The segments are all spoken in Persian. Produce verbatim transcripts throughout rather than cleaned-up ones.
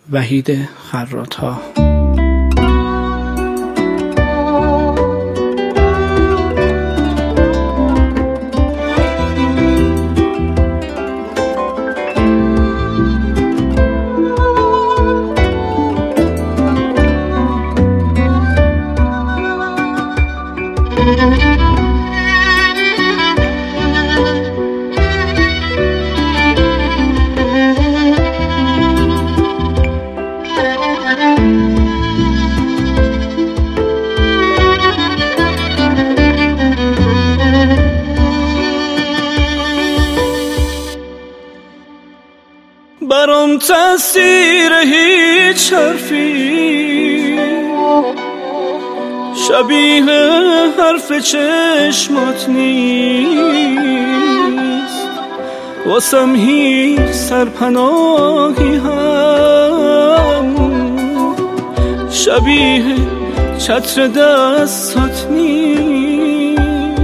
وحید خراط‌ها. برام تأثیر هیچ حرفی شبیه حرف چشمات نیست، واسم هیچ سرپناهی هم شبیه چتر دستات نیست.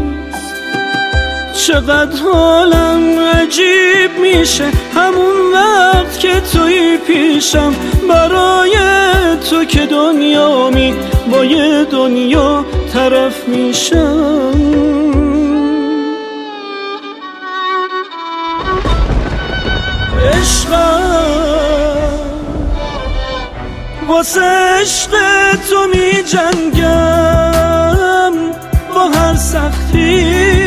چقدر حالم عجیب میشه همون وقت که توی پیشم، برای تو که دنیامی با یه دنیا طرف میشم. عشقم واسه عشق تو می جنگم با هر سختی.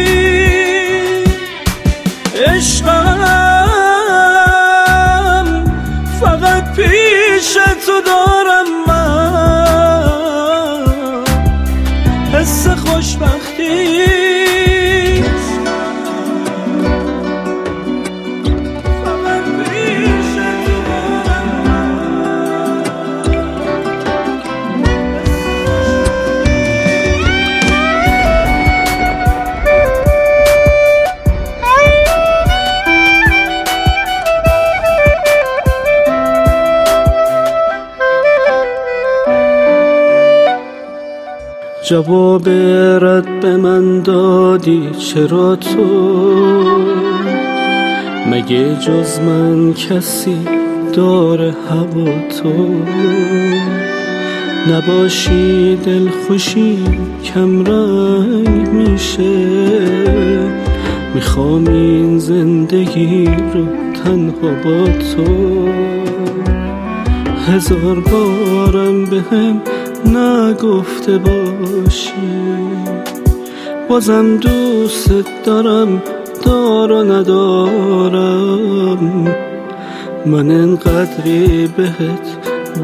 عشقم فقط پیش تو دارم من حس خوشبختی. جواب رد به من دادی چرا تو؟ مگه جز من کسی داره هوا تو؟ نباشی دلخوشی کم رنگ میشه، میخوام این زندگی رو تنها با تو. هزار بارم بهم نگفته باشی بازم دوست دارم، دار و ندارم. من انقدری بهت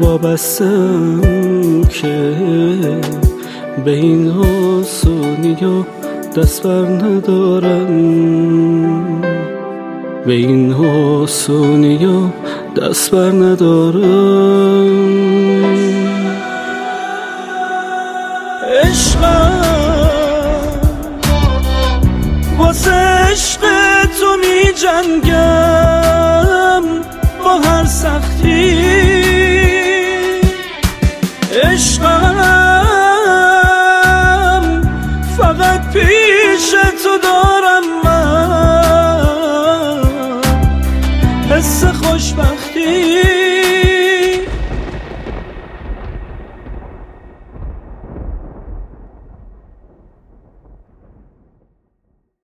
وابستم که به این آسونی و دست بر ندارم، به این آسونی و دست بر ندارم. عشقم واسه عشق تو می جنگم